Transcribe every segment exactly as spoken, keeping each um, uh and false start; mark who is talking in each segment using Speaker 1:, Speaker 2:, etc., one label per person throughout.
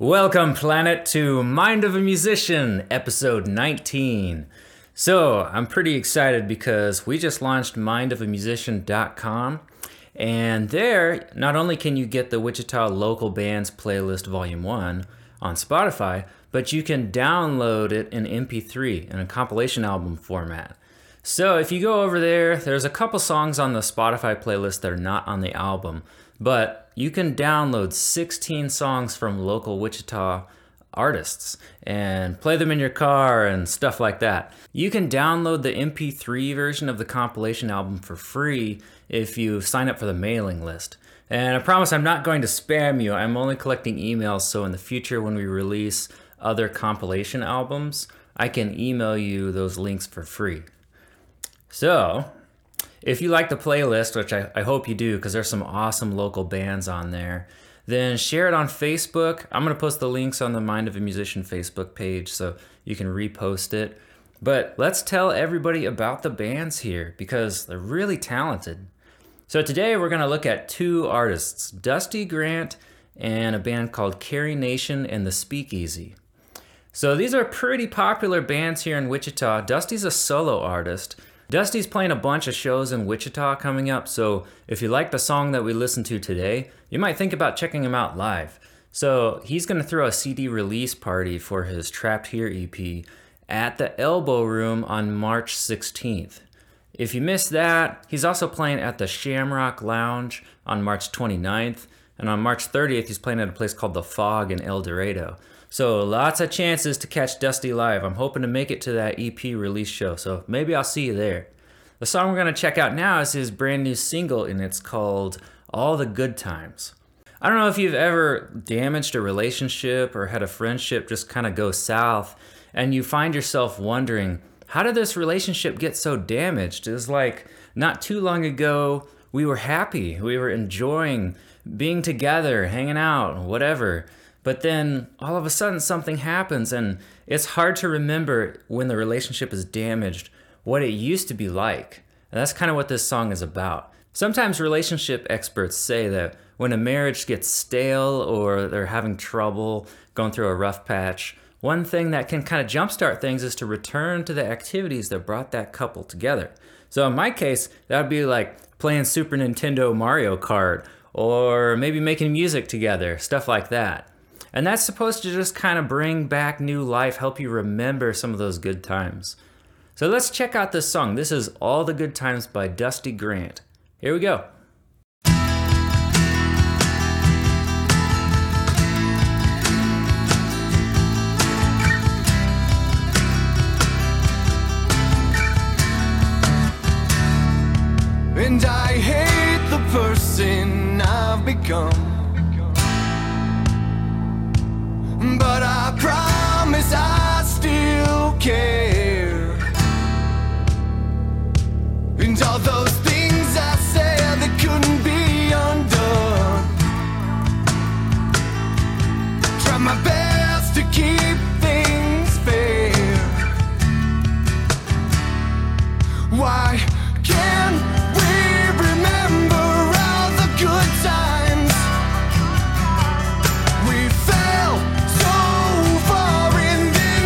Speaker 1: Welcome, Planet, to Mind of a Musician, episode nineteen. So, I'm pretty excited because we just launched mind of a musician dot com, and there, not only can you get the Wichita Local Bands Playlist Volume one on Spotify, but you can download it in M P three in a compilation album format. So if you go over there, there's a couple songs on the Spotify playlist that are not on the album, but you can download sixteen songs from local Wichita artists and play them in your car and stuff like that. You can download the M P three version of the compilation album for free if you sign up for the mailing list. And I promise I'm not going to spam you. I'm only collecting emails, so in the future when we release other compilation albums, I can email you those links for free. So, if you like the playlist, which I, I hope you do because there's some awesome local bands on there, then share it on Facebook. I'm going to post the links on the Mind of a Musician Facebook page so you can repost it. But let's tell everybody about the bands here because they're really talented. So today we're going to look at two artists, Dusty Grant and a band called Carrie Nation and the Speakeasy. So these are pretty popular bands here in Wichita. Dusty's a solo artist. Dusty's playing a bunch of shows in Wichita coming up, so if you like the song that we listened to today, you might think about checking him out live. So he's going to throw a C D release party for his Trapped Here E P at the Elbow Room on March sixteenth. If you missed that, he's also playing at the Shamrock Lounge on March twenty-ninth, and on March thirtieth he's playing at a place called The Fog in El Dorado. So lots of chances to catch Dusty live. I'm hoping to make it to that E P release show, so maybe I'll see you there. The song we're going to check out now is his brand new single, and it's called All the Good Times. I don't know if you've ever damaged a relationship or had a friendship just kind of go south, and you find yourself wondering, how did this relationship get so damaged? It was like not too long ago, we were happy, we were enjoying being together, hanging out, whatever. But then all of a sudden something happens and it's hard to remember when the relationship is damaged what it used to be like. And that's kind of what this song is about. Sometimes relationship experts say that when a marriage gets stale or they're having trouble going through a rough patch, one thing that can kind of jumpstart things is to return to the activities that brought that couple together. So in my case, that would be like playing Super Nintendo Mario Kart or maybe making music together, stuff like that. And that's supposed to just kind of bring back new life, help you remember some of those good times. So let's check out this song. This is All the Good Times by Dusty Grant. Here we go.
Speaker 2: And I hate the person I've become, but I promise I still care. And all those things I said that couldn't be undone, try my best to keep things fair. Why can't we remember all the good times? We fell so far in this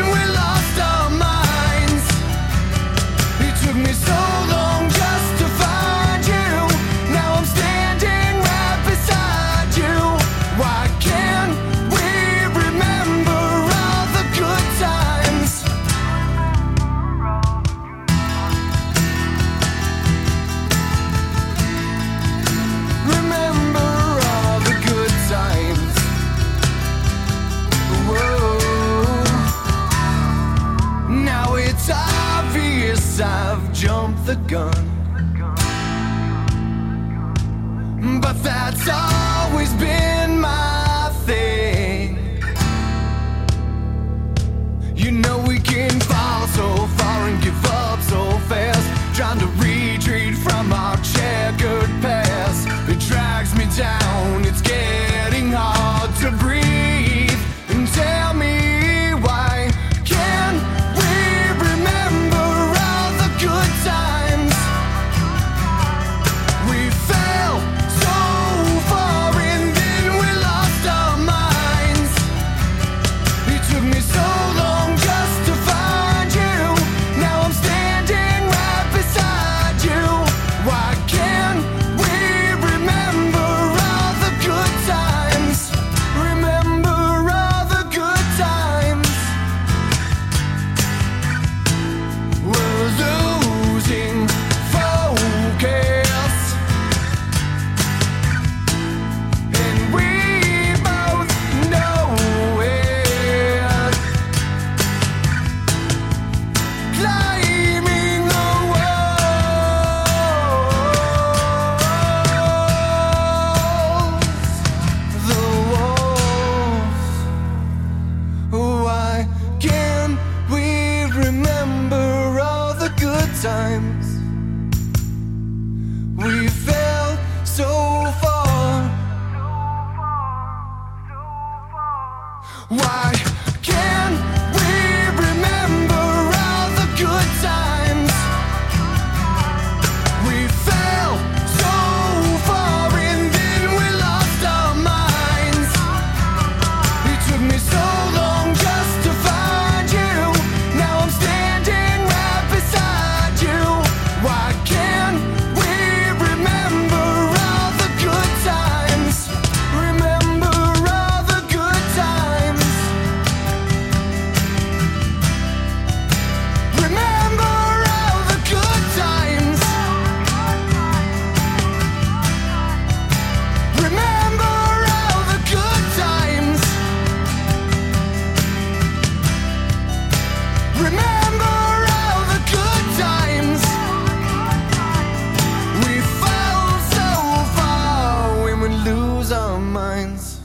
Speaker 2: Why can't we remember all the good times? We fell so far and then we lost our minds. It took me so long just to find you. Now I'm standing right beside you. Why can't we remember all the good times? Remember all the good times. Remember all the good times. Remember all the good times. Remember all the good times. We fall so far when we lose our minds.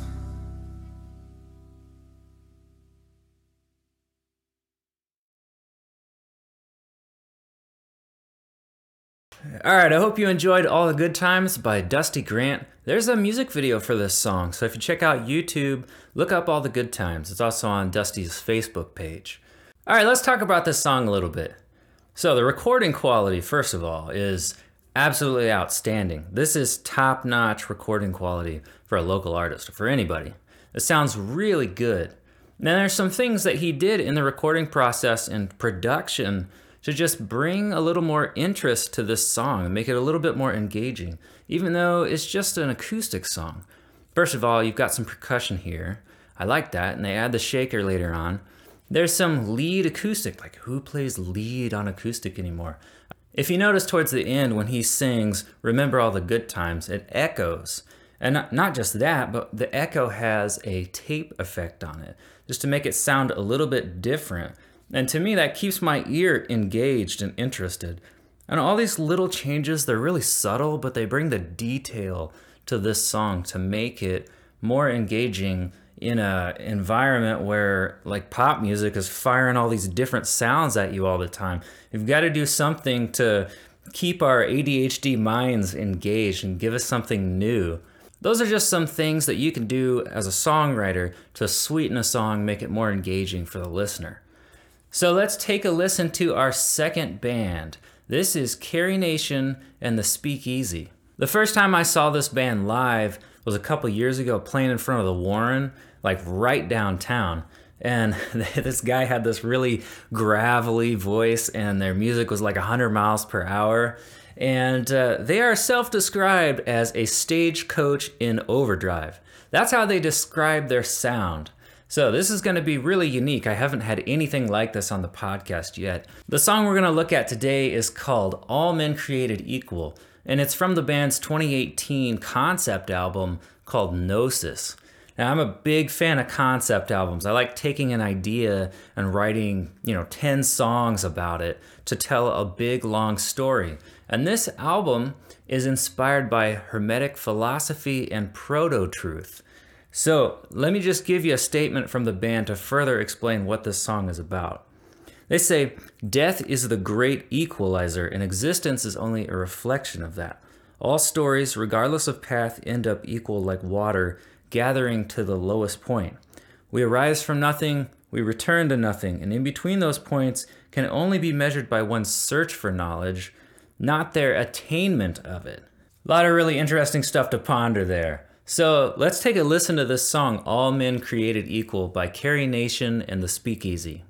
Speaker 1: All right, I hope you enjoyed All the Good Times by Dusty Grant. There's a music video for this song, so if you check out YouTube, look up All the Good Times. It's also on Dusty's Facebook page. All right, let's talk about this song a little bit. So the recording quality, first of all, is absolutely outstanding. This is top-notch recording quality for a local artist, or for anybody. It sounds really good. Now there's some things that he did in the recording process and production to just bring a little more interest to this song and make it a little bit more engaging, even though it's just an acoustic song. First of all, you've got some percussion here. I like that, and they add the shaker later on. There's some lead acoustic, like who plays lead on acoustic anymore? If you notice towards the end when he sings, "Remember all the good times," it echoes. And not, not just that, but the echo has a tape effect on it, just to make it sound a little bit different. And to me, that keeps my ear engaged and interested. And all these little changes, they're really subtle, but they bring the detail to this song to make it more engaging in a environment where like pop music is firing all these different sounds at you all the time. You've got to do something to keep our A D H D minds engaged and give us something new. Those are just some things that you can do as a songwriter to sweeten a song, make it more engaging for the listener. So let's take a listen to our second band. This is Carrie Nation and the Speakeasy. The first time I saw this band live was a couple years ago playing in front of the Warren, like right downtown. And this guy had this really gravelly voice and their music was like one hundred miles per hour. And uh, they are self-described as a stagecoach in overdrive. That's how they describe their sound. So this is going to be really unique. I haven't had anything like this on the podcast yet. The song we're going to look at today is called All Men Created Equal, and it's from the band's twenty eighteen concept album called Gnosis. Now, I'm a big fan of concept albums. I like taking an idea and writing, you know, ten songs about it to tell a big, long story. And this album is inspired by Hermetic philosophy and proto-truth. So let me just give you a statement from the band to further explain what this song is about. They say, "Death is the great equalizer, and existence is only a reflection of that. All stories, regardless of path, end up equal like water, gathering to the lowest point. We arise from nothing, we return to nothing, and in between those points can only be measured by one's search for knowledge, not their attainment of it." A lot of really interesting stuff to ponder there. So let's take a listen to this song, All Men Created Equal by Carrie Nation and the Speakeasy.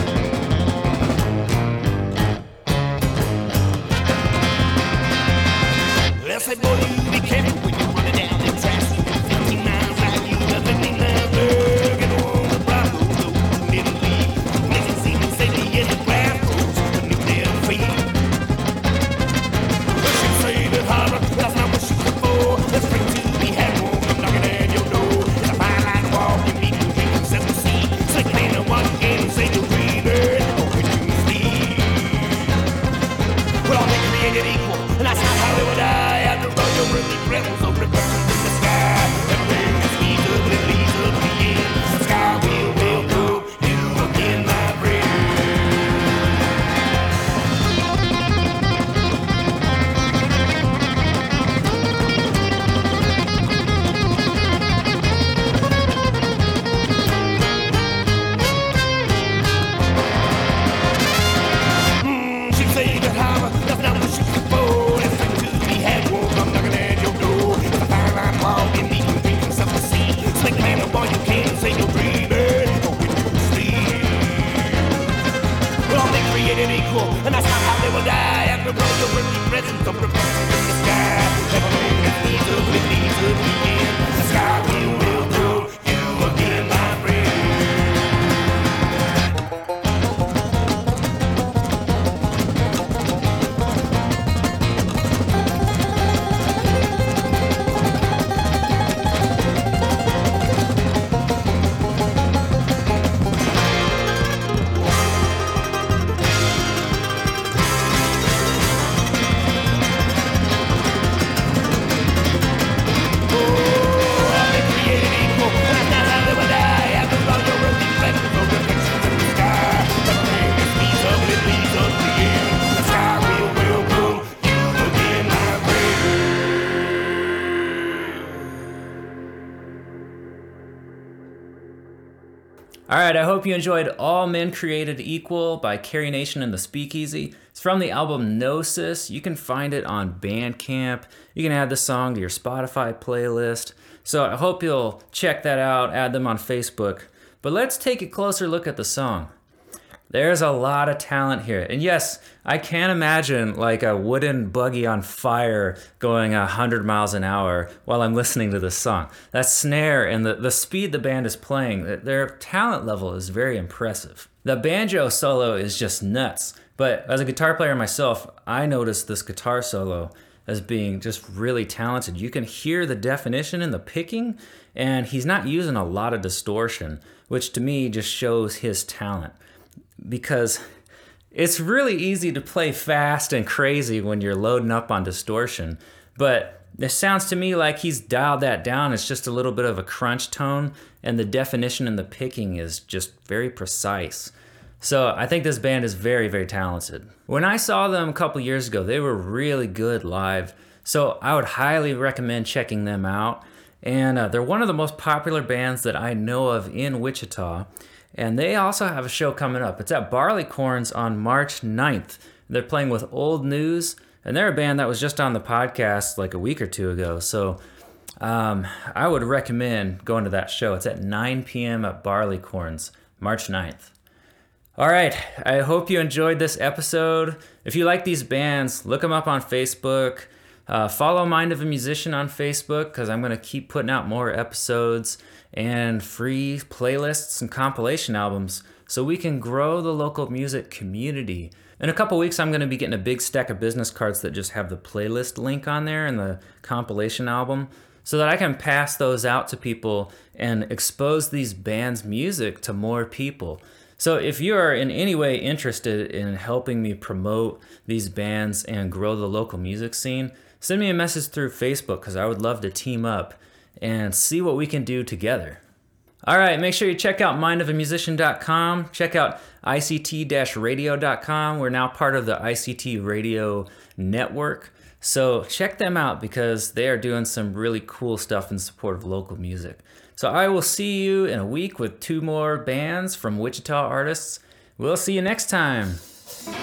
Speaker 2: All
Speaker 3: created equal, and that's not how they will die. After all, your earthly presence of reflection in the sky. Everything that needs to be, needs to begin. The sky will, will grow you again, my friend.
Speaker 1: All right, I hope you enjoyed All Men Created Equal by Carrie Nation and the Speakeasy. It's from the album Gnosis. You can find it on Bandcamp. You can add the song to your Spotify playlist. So I hope you'll check that out, add them on Facebook. But let's take a closer look at the song. There's a lot of talent here. And yes, I can imagine like a wooden buggy on fire going one hundred miles an hour while I'm listening to this song. That snare and the, the speed the band is playing, their talent level is very impressive. The banjo solo is just nuts. But as a guitar player myself, I noticed this guitar solo as being just really talented. You can hear the definition in the picking, and he's not using a lot of distortion, which to me just shows his talent. Because it's really easy to play fast and crazy when you're loading up on distortion, but it sounds to me like he's dialed that down. It's just a little bit of a crunch tone, and the definition in the picking is just very precise. So I think this band is very, very talented. When I saw them a couple years ago, they were really good live, so I would highly recommend checking them out. And uh, they're one of the most popular bands that I know of in Wichita. And they also have a show coming up. It's at Barleycorns on March ninth. They're playing with Old News, and they're a band that was just on the podcast like a week or two ago. So um, I would recommend going to that show. It's at nine p.m. at Barleycorns, March ninth. All right, I hope you enjoyed this episode. If you like these bands, look them up on Facebook. Uh, follow Mind of a Musician on Facebook, because I'm going to keep putting out more episodes and free playlists and compilation albums so we can grow the local music community. In a couple weeks, I'm going to be getting a big stack of business cards that just have the playlist link on there and the compilation album so that I can pass those out to people and expose these bands' music to more people. So if you are in any way interested in helping me promote these bands and grow the local music scene, send me a message through Facebook, because I would love to team up and see what we can do together. All right, make sure you check out mind of a musician dot com. Check out I C T radio dot com. We're now part of the I C T Radio Network. So check them out, because they are doing some really cool stuff in support of local music. So I will see you in a week with two more bands from Wichita artists. We'll see you next time.